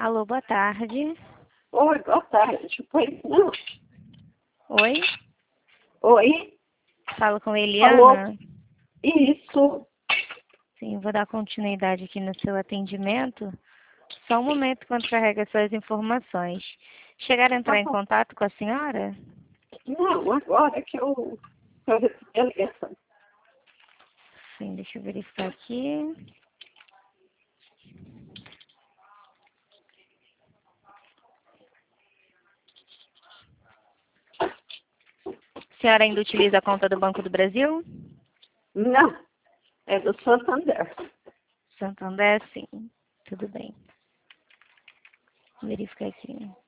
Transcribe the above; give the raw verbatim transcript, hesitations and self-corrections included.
Alô, boa tarde. Oi, boa tarde. Pois não. Oi? Oi? Falo com Alô? Eliana? Isso. Sim, vou dar continuidade aqui no seu atendimento. Só um momento quando carrega suas informações. Chegaram a Tá entrar em bom. contato com a senhora? Não, agora que eu, que eu recebi a ligação. Sim, deixa eu verificar aqui. A senhora ainda utiliza a conta do Banco do Brasil? Não, é do Santander. Santander, sim. Tudo bem. Vou verificar aqui.